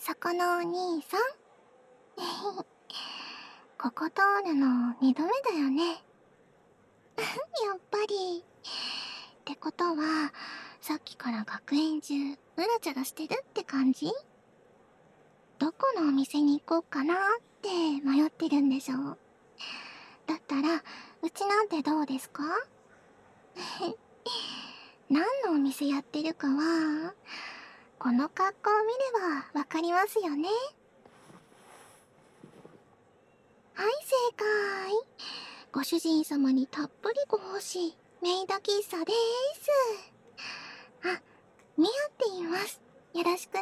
そこのお兄さん。ここ通るの2度目だよね。やっぱり。ってことは、さっきから学園中、うらちゃらしてるって感じ？どこのお店に行こうかなって迷ってるんでしょう。だったら、うちなんてどうですか？何のお店やってるかは、この格好を見ればわかりますよね。はい、正解。ご主人様にたっぷりご奉仕、メイド喫茶でーす。あ、ミアって言います。よろしくね。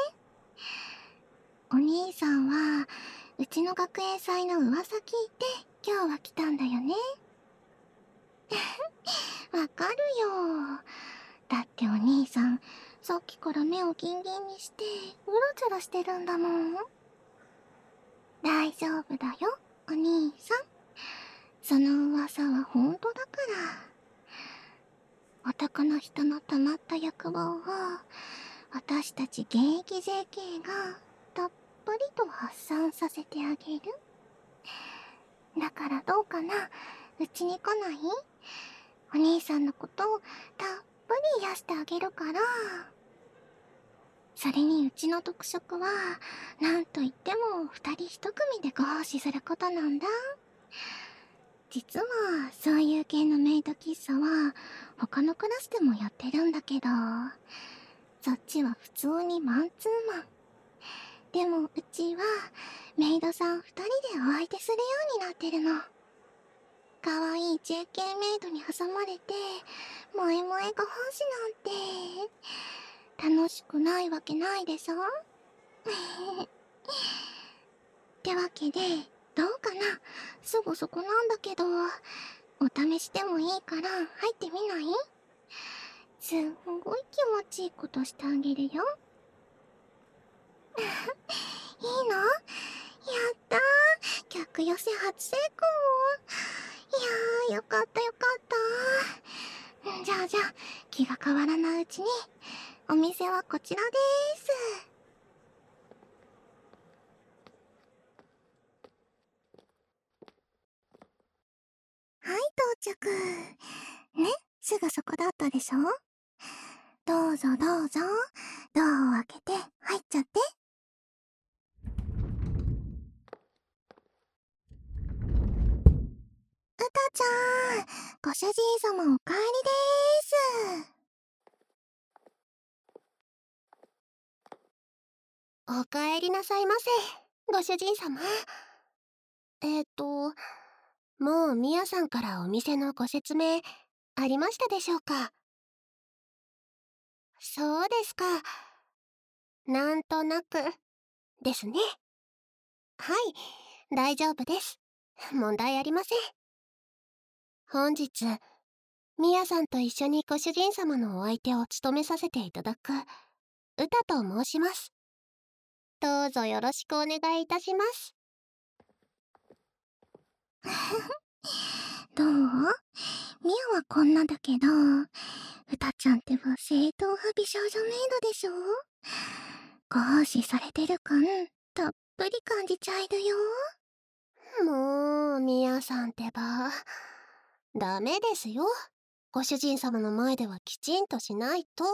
お兄さんは、うちの学園祭の噂聞いて、今日は来たんだよね。わかるよ。だってお兄さん、さっきから目をギンギンにして、うろちょろしてるんだもん。大丈夫だよ、お兄さん。その噂は本当だから。男の人の溜まった欲望を、私たち現役 JK がたっぷりと発散させてあげる。だからどうかな、うちに来ない？お兄さんのことをたっぷり癒してあげるから。それにうちの特色は、なんといっても二人一組でご奉仕することなんだ。実は、そういう系のメイド喫茶は、他のクラスでもやってるんだけど、そっちは普通にマンツーマン。でもうちは、メイドさん二人でお相手するようになってるの。かわいい JK メイドに挟まれて、萌え萌えご奉仕なんて、楽しくないわけないでしょ？ってわけで、どうかな？すぐそこなんだけど、お試しでもいいから入ってみない？すんごい気持ちいいことしてあげるよ。いいの？やったー。客寄せ初成功。いやー、よかったよかった。じゃあ、気が変わらないうちに、お店はこちらでーす。はい、到着。ね、すぐそこだったでしょ？どうぞどうぞ、ドアを開けて入っちゃって。うたちゃん、ご主人様お帰りでーす。お帰りなさいませ、ご主人様。もうミヤさんからお店のご説明ありましたでしょうか？そうですか。なんとなくですね。はい、大丈夫です。問題ありません。本日、ミヤさんと一緒にご主人様のお相手を務めさせていただく、ウタと申します。どうぞよろしくお願いいたします。どう？ミヤはこんなだけど、ウタちゃんってば正統派美少女メイドでしょ？ご奉仕されてる感、たっぷり感じちゃえるよ。もう、ミヤさんってば。ダメですよ。ご主人様の前ではきちんとしないと。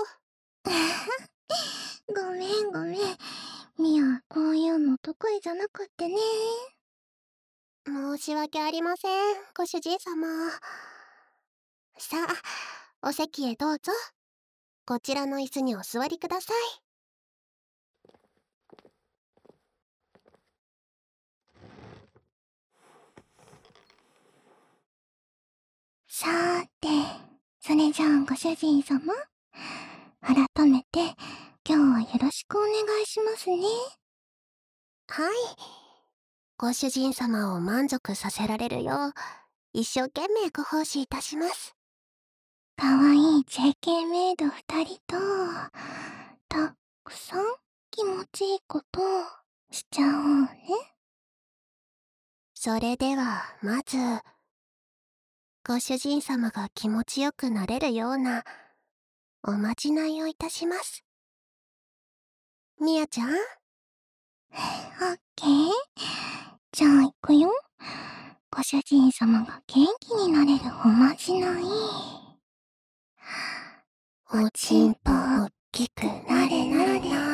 ごめんごめん。ミヤ、こういうの得意じゃなくってね。申し訳ありません、ご主人様。さあ、お席へどうぞ。こちらの椅子にお座りください。さーて、それじゃあご主人様、改めて今日はよろしくお願いしますね。はい。ご主人様を満足させられるよう、一生懸命ご奉仕いたします。かわいい JK メイド二人と、たくさん気持ちいいことしちゃおうね。それでは、まず、ご主人様が気持ちよくなれるような、おまじないをいたします。みやちゃん、 オッケー。じゃあ行くよ。ご主人様が元気になれるおまじない。おちんぽおっきくなれなれな